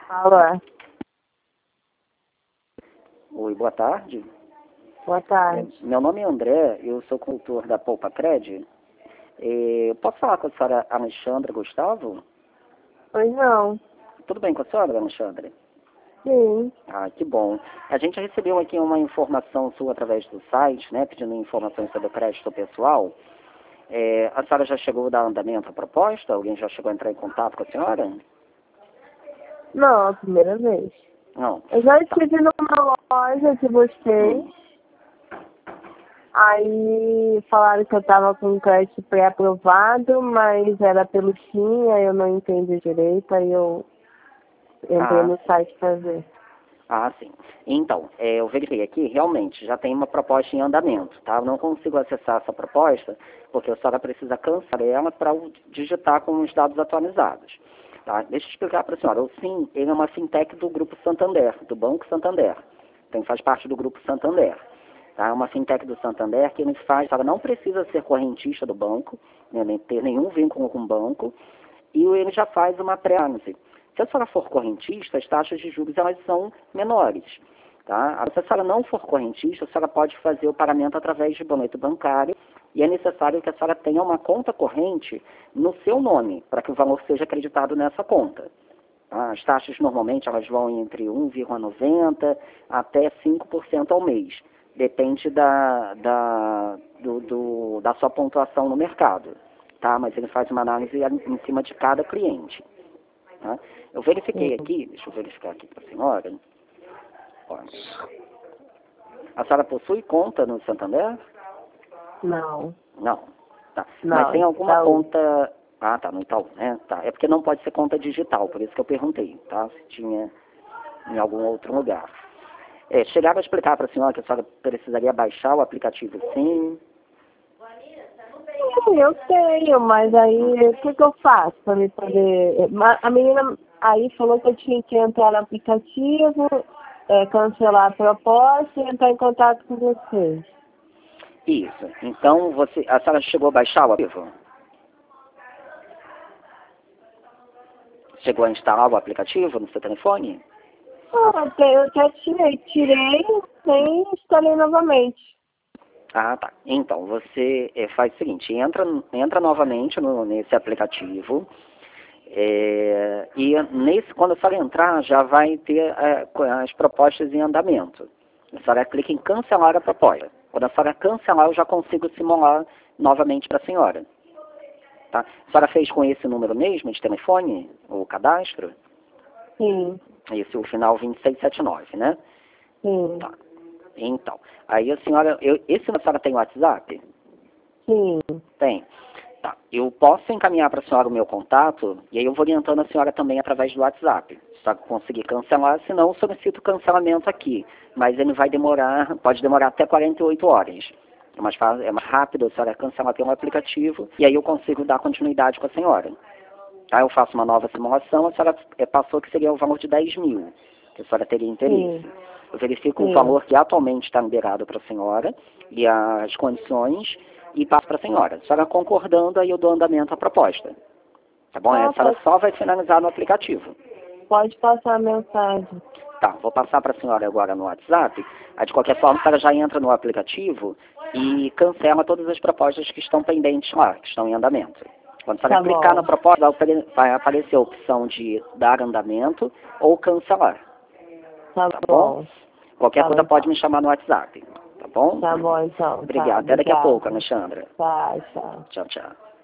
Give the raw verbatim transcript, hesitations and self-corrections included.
Alô? Oi, boa tarde. Boa tarde. É, meu nome é André, eu sou consultor da Poupa Cred. É, eu posso falar com a senhora Alexandra Gustavo? Pois não. Tudo bem com a senhora, Alexandra? Sim. Ah, que bom. A gente recebeu aqui uma informação sua através do site, né, pedindo informações sobre o crédito pessoal. É, a senhora já chegou a dar andamento à proposta? Alguém já chegou a entrar em contato com a senhora? Não, é a primeira vez. Não. Eu já Tá. estive numa loja que busquei. Hum. Aí falaram que eu tava com crédito pré-aprovado, mas era pelo Tim, aí eu não entendi direito, aí eu entrei Ah, no site pra ver. Ah, sim. Então, é, eu verifiquei aqui, realmente, já tem uma proposta em andamento, tá? Eu não consigo acessar essa proposta, porque a senhora precisa cancelar ela para digitar com os dados atualizados. Tá? Deixa eu explicar para a senhora. O Sim, ele é uma fintech do Grupo Santander, do Banco Santander. Então, faz parte do Grupo Santander. Tá? É uma fintech do Santander que ele faz, a senhora não precisa ser correntista do banco, né, nem ter nenhum vínculo com o banco, e ele já faz uma pré-análise. Se a senhora for correntista, as taxas de juros elas são menores. Tá? Se a senhora não for correntista, a senhora pode fazer o pagamento através de boleto bancário e é necessário que a senhora tenha uma conta corrente no seu nome, para que o valor seja acreditado nessa conta. Tá? As taxas normalmente elas vão entre um vírgula noventa até cinco por cento ao mês. Depende da, da, do, do, da sua pontuação no mercado. Tá? Mas ele faz uma análise em cima de cada cliente. Tá? Eu verifiquei aqui, deixa eu verificar aqui para a senhora. Olha. A senhora possui conta no Santander? Não. Não. Tá. Não, Mas tem alguma Itaú. conta. Ah, tá, no Itaú, né? Tá. É porque não pode ser conta digital, por isso que eu perguntei, tá? Se tinha em algum outro lugar. É, chegaram a explicar para a senhora que a senhora precisaria baixar o aplicativo Sim. Sim, eu tenho, mas aí o que, que eu faço para me poder. Ma- A menina aí falou que eu tinha que entrar no aplicativo, é, cancelar a proposta e entrar em contato com vocês. Isso. Então, você, a senhora chegou a baixar o aplicativo? Chegou a instalar o aplicativo no seu telefone? Ah, até- eu até tirei, tirei e instalei novamente. Ah, tá. Então, você é, faz o seguinte, entra, entra novamente no, nesse aplicativo é, e nesse, quando a senhora entrar, já vai ter é, as propostas em andamento. A senhora clica em cancelar a proposta. Quando a senhora cancelar, eu já consigo simular novamente para a senhora. Tá? A senhora fez com esse número mesmo de telefone, o cadastro? Sim, Esse, o final vinte e seis setenta e nove, né? sim, Tá. Então, aí a senhora, eu, esse a senhora tem WhatsApp? sim. Tem. Tá. Eu posso encaminhar para a senhora o meu contato e aí eu vou orientando a senhora também através do WhatsApp. Só que conseguir cancelar, senão eu solicito cancelamento aqui. Mas ele vai demorar, pode demorar até quarenta e oito horas. É mais, fácil, é mais rápido, a senhora cancela pelo aplicativo e aí eu consigo dar continuidade com a senhora. Aí eu faço uma nova simulação, a senhora é, passou que seria o valor de dez mil, que a senhora teria interesse. Sim, Eu verifico o sim. valor que atualmente está liberado para a senhora e as condições e passo para a senhora. A senhora concordando, aí eu dou andamento à proposta. Tá bom? Aí Ah, a senhora pode, só vai finalizar no aplicativo. pode passar a mensagem. Tá, vou passar para a senhora agora no WhatsApp. Aí, de qualquer forma, a senhora já entra no aplicativo e cancela todas as propostas que estão pendentes lá, que estão em andamento. Quando a senhora Tá clicar na bom, proposta, vai apare- vai aparecer a opção de dar andamento ou cancelar. tá Tá bom? bom. Qualquer Tá bom, coisa pode então. me chamar no WhatsApp. Tá bom? Tá bom, então. Tá, Obrigado. Até daqui a pouco, obrigada. Alexandra. Tá, tchau. Tchau, tchau.